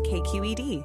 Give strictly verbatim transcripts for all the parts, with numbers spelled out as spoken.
K Q E D.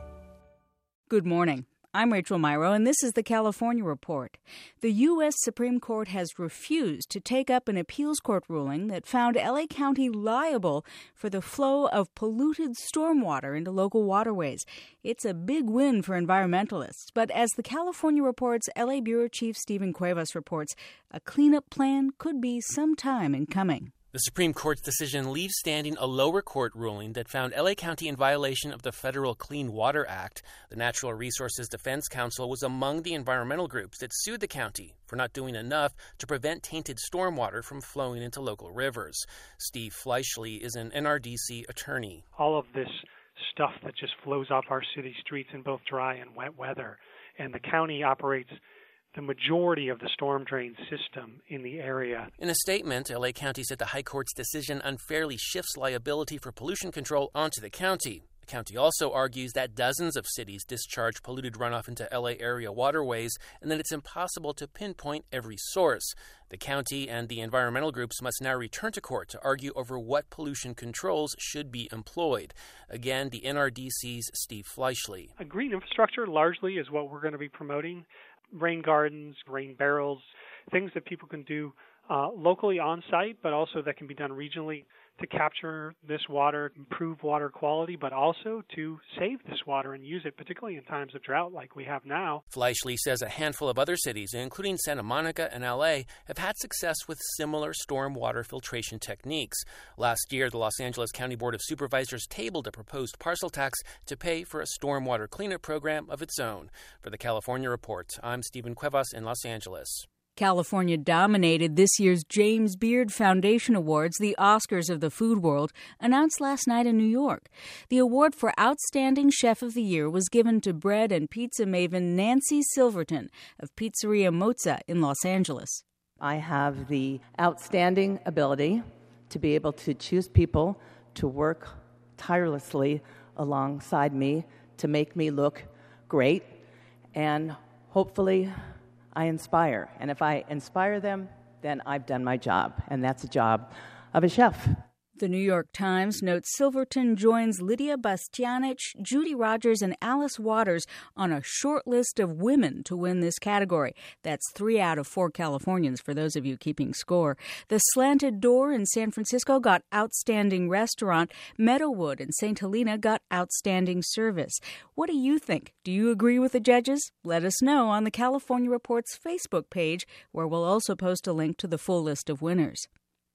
Good morning. I'm Rachel Myrow, and this is the California Report. The U S Supreme Court has refused to take up an appeals court ruling that found L A County liable for the flow of polluted stormwater into local waterways. It's a big win for environmentalists, but as the California Report's L A Bureau Chief Stephen Cuevas reports, a cleanup plan could be some time in coming. The Supreme Court's decision leaves standing a lower court ruling that found L A County in violation of the Federal Clean Water Act. The Natural Resources Defense Council was among the environmental groups that sued the county for not doing enough to prevent tainted stormwater from flowing into local rivers. Steve Fleischle is an N R D C attorney. All of this stuff that just flows off our city streets in both dry and wet weather, and the county operates the majority of the storm drain system in the area. In a statement, L A County said the High Court's decision unfairly shifts liability for pollution control onto the county. The county also argues that dozens of cities discharge polluted runoff into L A area waterways and that it's impossible to pinpoint every source. The county and the environmental groups must now return to court to argue over what pollution controls should be employed. Again, the N R D C's Steve Fleischle. A green infrastructure largely is what we're going to be promoting. Rain gardens, rain barrels, things that people can do uh, locally on site, but also that can be done regionally to capture this water, improve water quality, but also to save this water and use it, particularly in times of drought like we have now. Fleischle says a handful of other cities, including Santa Monica and L A, have had success with similar stormwater filtration techniques. Last year, the Los Angeles County Board of Supervisors tabled a proposed parcel tax to pay for a stormwater cleanup program of its own. For the California Report, I'm Stephen Cuevas in Los Angeles. California dominated this year's James Beard Foundation Awards, the Oscars of the food world, announced last night in New York. The award for Outstanding Chef of the Year was given to bread and pizza maven Nancy Silverton of Pizzeria Mozza in Los Angeles. I have the outstanding ability to be able to choose people to work tirelessly alongside me to make me look great, and hopefully I inspire. And if I inspire them, then I've done my job. And that's the job of a chef. The New York Times notes Silverton joins Lydia Bastianich, Judy Rogers, and Alice Waters on a short list of women to win this category. That's three out of four Californians, for those of you keeping score. The Slanted Door in San Francisco got Outstanding Restaurant. Meadowood in Saint Helena got Outstanding Service. What do you think? Do you agree with the judges? Let us know on the California Report's Facebook page, where we'll also post a link to the full list of winners.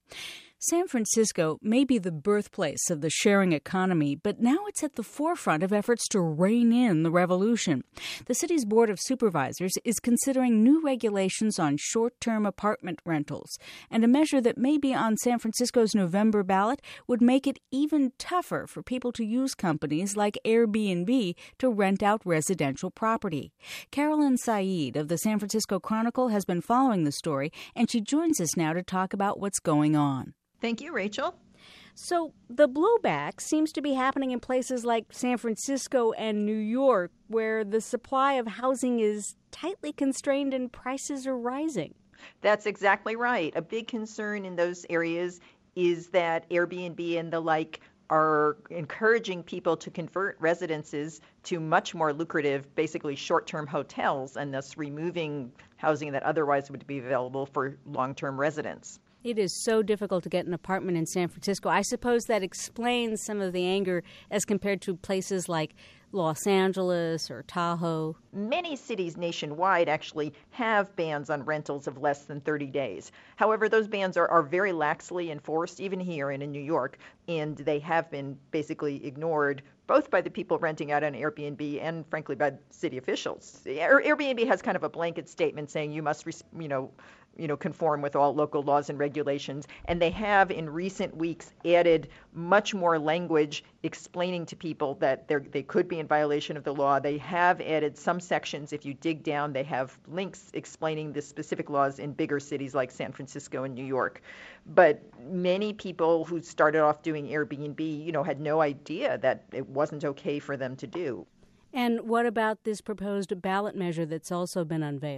San Francisco may be the birthplace of the sharing economy, but now it's at the forefront of efforts to rein in the revolution. The city's Board of Supervisors is considering new regulations on short-term apartment rentals, and a measure that may be on San Francisco's November ballot would make it even tougher for people to use companies like Airbnb to rent out residential property. Carolyn Said of the San Francisco Chronicle has been following the story, and she joins us now to talk about what's going on. Thank you, Rachel. So the blowback seems to be happening in places like San Francisco and New York, where the supply of housing is tightly constrained and prices are rising. That's exactly right. A big concern in those areas is that Airbnb and the like are encouraging people to convert residences to much more lucrative, basically short-term hotels, and thus removing housing that otherwise would be available for long-term residents. It is so difficult to get an apartment in San Francisco. I suppose that explains some of the anger as compared to places like Los Angeles or Tahoe. Many cities nationwide actually have bans on rentals of less than thirty days. However, those bans are, are very laxly enforced, even here and in New York, and they have been basically ignored both by the people renting out on Airbnb and, frankly, by city officials. Airbnb has kind of a blanket statement saying you must, you know, you know, conform with all local laws and regulations. And they have in recent weeks added much more language explaining to people that they could be in violation of the law. They have added some sections. If you dig down, they have links explaining the specific laws in bigger cities like San Francisco and New York. But many people who started off doing Airbnb, you know, had no idea that it wasn't okay for them to do. And what about this proposed ballot measure that's also been unveiled?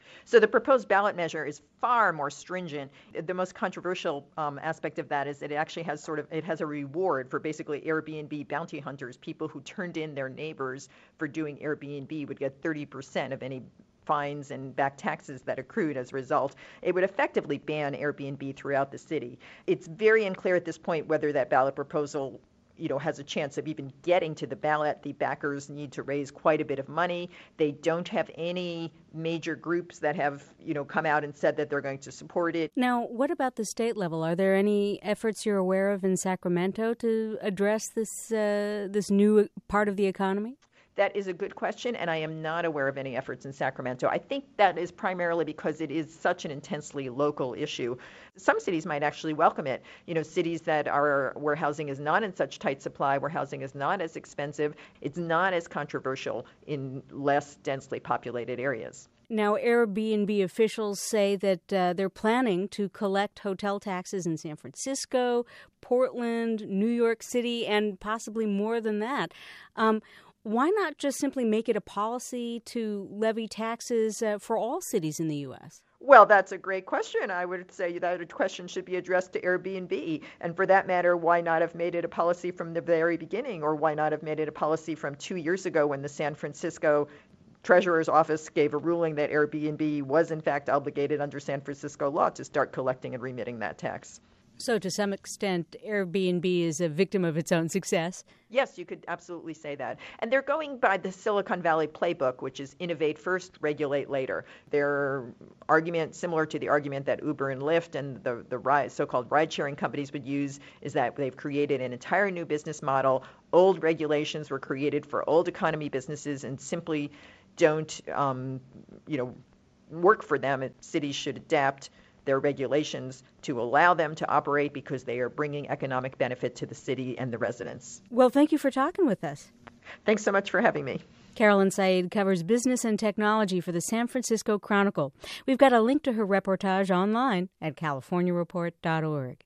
So the proposed ballot measure is far more stringent. The most controversial um, aspect of that is that it actually has sort of, it has a reward for basically Airbnb bounty hunters. People who turned in their neighbors for doing Airbnb would get thirty percent of any fines and back taxes that accrued as a result. It would effectively ban Airbnb throughout the city. It's very unclear at this point whether that ballot proposal you know, has a chance of even getting to the ballot. The backers need to raise quite a bit of money. They don't have any major groups that have, you know, come out and said that they're going to support it. Now, what about the state level? Are there any efforts you're aware of in Sacramento to address this uh, this new part of the economy? That is a good question, and I am not aware of any efforts in Sacramento. I think that is primarily because it is such an intensely local issue. Some cities might actually welcome it. You know, cities that are where housing is not in such tight supply, where housing is not as expensive, it's not as controversial in less densely populated areas. Now, Airbnb officials say that uh, they're planning to collect hotel taxes in San Francisco, Portland, New York City, and possibly more than that. Um, Why not just simply make it a policy to levy taxes uh, for all cities in the U S? Well, that's a great question. I would say that question should be addressed to Airbnb. And for that matter, why not have made it a policy from the very beginning? Or why not have made it a policy from two years ago when the San Francisco Treasurer's Office gave a ruling that Airbnb was in fact obligated under San Francisco law to start collecting and remitting that tax? So to some extent, Airbnb is a victim of its own success? Yes, you could absolutely say that. And they're going by the Silicon Valley playbook, which is innovate first, regulate later. Their argument, similar to the argument that Uber and Lyft and the, the ride, so-called ride-sharing companies would use, is that they've created an entire new business model. Old regulations were created for old economy businesses and simply don't, um, you know, work for them. Cities should adapt their regulations to allow them to operate because they are bringing economic benefit to the city and the residents. Well, thank you for talking with us. Thanks so much for having me. Carolyn Said covers business and technology for the San Francisco Chronicle. We've got a link to her reportage online at california report dot org.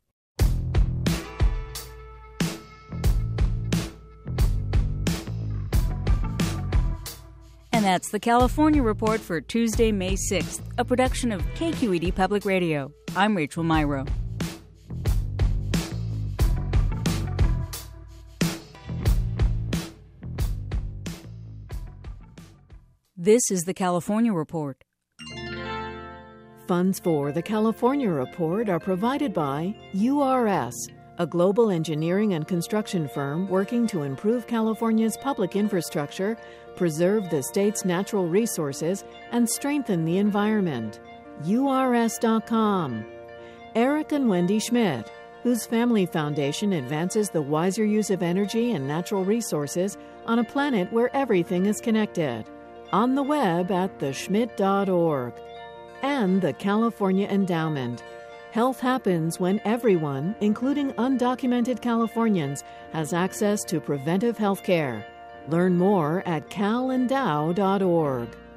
And that's the California Report for Tuesday, May sixth, a production of K Q E D Public Radio. I'm Rachel Myrow. This is the California Report. Funds for the California Report are provided by U R S, a global engineering and construction firm working to improve California's public infrastructure, preserve the state's natural resources, and strengthen the environment. U R S dot com. Eric and Wendy Schmidt, whose family foundation advances the wiser use of energy and natural resources on a planet where everything is connected. On the web at the schmidt dot org. And the California Endowment. Health happens when everyone, including undocumented Californians, has access to preventive health care. Learn more at cal endow dot org.